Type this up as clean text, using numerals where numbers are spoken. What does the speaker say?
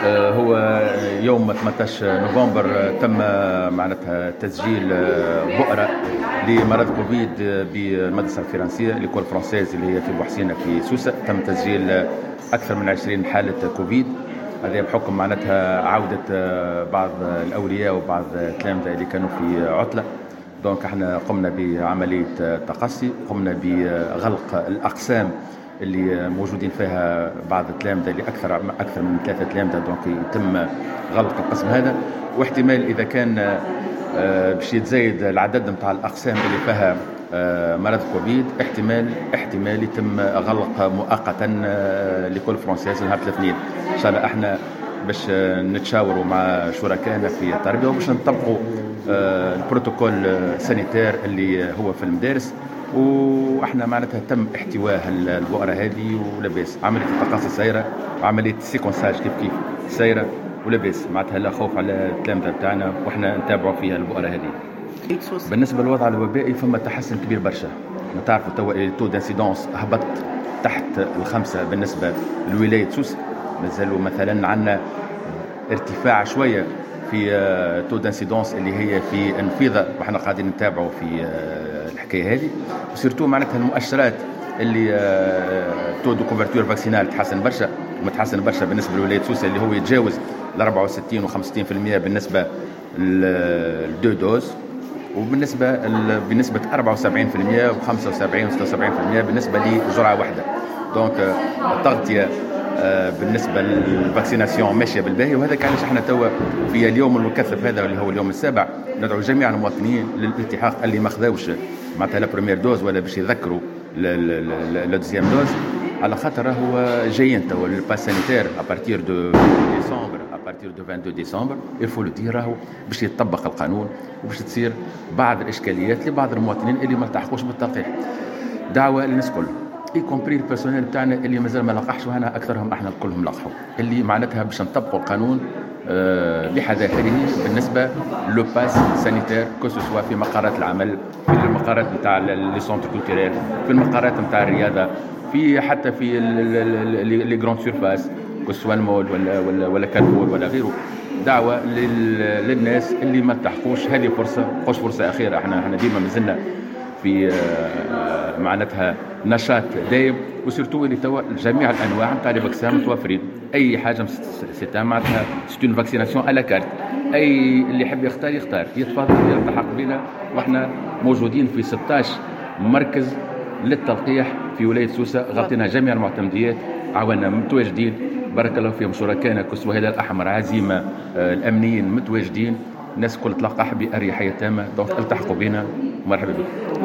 هو يوم 18 نوفمبر تم معناتها تسجيل بؤرة لمرض كوفيد بالمدرسة الفرنسية ليكول فرانسيز اللي هي في بوحسينة في سوسة. تم تسجيل أكثر من 20 حالة كوفيد، هذا بحكم معناتها عودة بعض الأولياء وبعض التلامذة اللي كانوا في عطلة. دونك احنا قمنا بعملية تقصي، قمنا بغلق الأقسام اللي موجودين فيها بعض التلامذة اللي أكثر من 3 تلامذة، دونك يتم غلق القسم هذا. واحتمال إذا كان باش يتزايد العدد نتاع الأقسام اللي فيها مرض كوفيد، احتمال يتم غلق مؤقتا لكل فرنسيز نهار الاثنين. إن شاء الله احنا باش نتشاوروا مع شركائنا في التربية وباش نطبقوا البروتوكول سانيتير اللي هو في المدارس، واحنا معناتها تم احتواء البؤرة هذه ولاباس. عملية التقاصي سايرة، عملية السيكونساج كيف سايرة ولاباس، معناتها لا خوف على التلامذة بتاعنا واحنا نتابعوا فيها البؤرة هذه. بالنسبة للوضع الوبائي فما تحسن كبير برشا. نتعرفوا توا التو دانسيدونس هبط تحت 5 بالنسبة لولاية سوسة. مازالوا مثلا عندنا ارتفاع شوية في تو دانسيدونس اللي هي في انفيضة، وحنا قاعدين نتابعوا في الحكاية هذه. وسيرتو معناتها المؤشرات اللي تو دو كوفرتور فاكسينال متحسن برشا بالنسبة لولاية سوسة، اللي هو يتجاوز 64 و 65% بالنسبة للدو دوز، وبالنسبة بنسبة 74% و 75 و 76% بالنسبة لجرعة واحدة. دونك التغطية بالنسبة للفاكسيناسيون ماشية بالباهي، وهذا كان احنا توا في اليوم المكثف هذا اللي هو اليوم السابع ندعو جميع المواطنين للالتحاق اللي ما خذاوش معناتها لا بريمير دوز ولا باش يذكروا لا دوزيام دوز، على خاطر هو جايين توا الباس سانيتير ابارتير دو ديسمبر، ابارتير دو 22 ديسمبر يفو لو دير راهو باش يتطبق القانون وباش تصير بعض الاشكاليات لبعض المواطنين اللي ما التحقوش بالتلقيح. دعوة للناس كل اي كومبري البيرسونيل بتاعنا اللي مازال ما لقحش، وهنا اكثرهم احنا كلهم لقحوا، اللي معناتها باش نطبقوا القانون بحذافيره بالنسبه لو باس سانيتير كوسوسوا في مقرات العمل، في المقرات نتاع لي سونتر كولتوريل، في المقرات نتاع الرياضه، في حتى في لي غراند سورفاس كوسوا المول ولا كارفور ولا غيره. دعوه للناس اللي ما التحقوش، هذه فرصه اخيره. احنا ديما مازلنا في معناتها نشاط دائم، وسيرتو اللي توا جميع الانواع نتاع لي فاكسان متوفرين. اي حاجه سيتا معناتها سيت اون فاكسيناسيون على كارت، اي اللي يحب يختار يتفضل يلتحق بنا. واحنا موجودين في 16 مركز للتلقيح في ولايه سوسه، غطينا جميع المعتمديات، عاونا متواجدين. بارك الله فيهم شركائنا كسوة الهلال الاحمر، عزيمه، الامنيين متواجدين، الناس كل تلقح باريحيه تامه. دونك التحقوا بنا، مرحبا بكم.